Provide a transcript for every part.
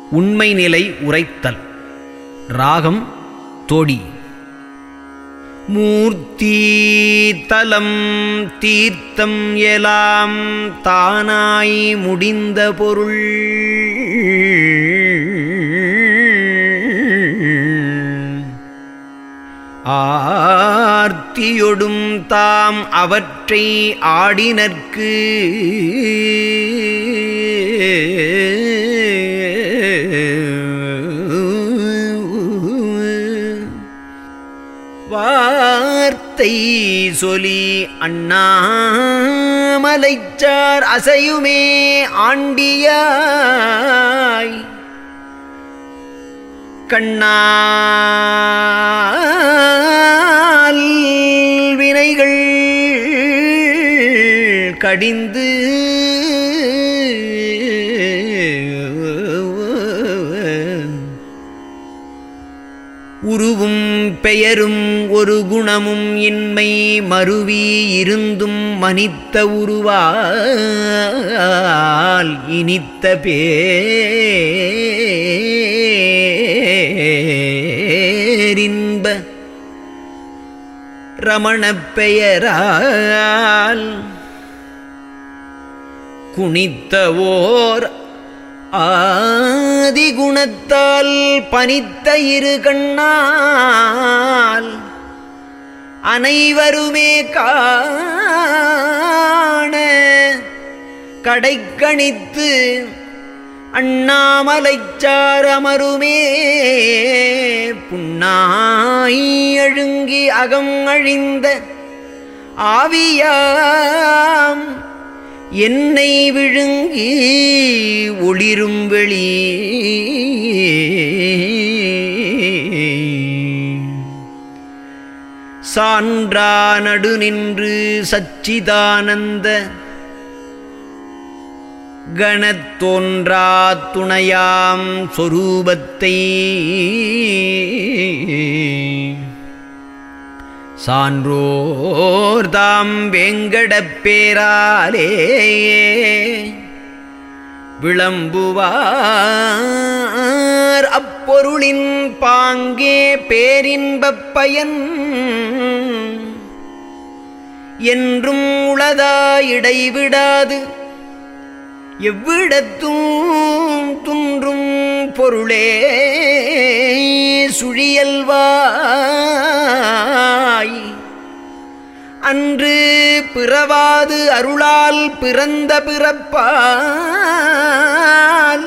உண்மை நிலை உரைத்தல். ராகம் தோடி. மூர்த்தி தலம் தீர்த்தம் எலாம் தானாய் முடிந்த பொருள் ஆர்த்தியொடும் தாம் அவற்றை ஆடினர்க்கு வார்த்தை சொல்லி அண்ணாமலைச்சார் அசையுமே ஆண்டியாய் கண்ணால் வினைகள் கடிந்து உருவும் பெயரும் ஒரு குணமும் இன்மை மருவி இருந்தும் மனித்த உருவால் இனித்த பேரின்ப ரமணப் பெயரால் குணித்தவோர் ஆதிகுணத்தால் பனித்த இரு கண்ணால் அனைவருமே காண கடைக்கணித்து அண்ணாமலைச்சார் அமருமே புண்ணாய் அழுங்கி அகம் அழிந்த ஆவியாம் என்னை விழுங்கி ஒளிரும் வெளி சான்றா நடு நின்று சச்சிதானந்த கணத்தோன்றா துணையாம் சொரூபத்தை சான்றோர்தாம் வேங்கடப் பேராலே விளம்புவார் அப்பொருளின் பாங்கே பேரின்பப் பயன் என்றும் உளதா இடைவிடாது எவ்விடத்தும் துன்றும் பொருளே சுழியல்வாய் அன்று பிறவாது அருளால் பிறந்த பிறப்பால்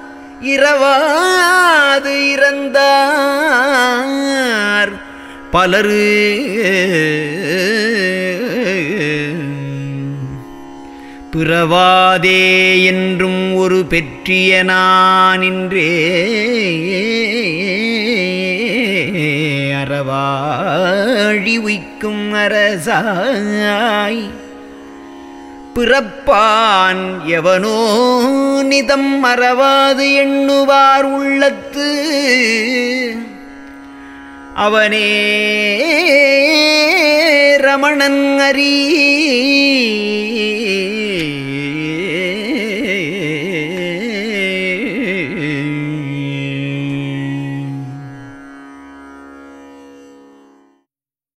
இரவாது இறந்தார் பலரு பிறவாதே என்றும் ஒரு பெற்றிய நானின்றே அறவாழி உய்க்கும் அரசாய் பிறப்பான் எவனோ நிதம் மறவாது எண்ணுவார் உள்ளத்து அவனே ரமணன் அறி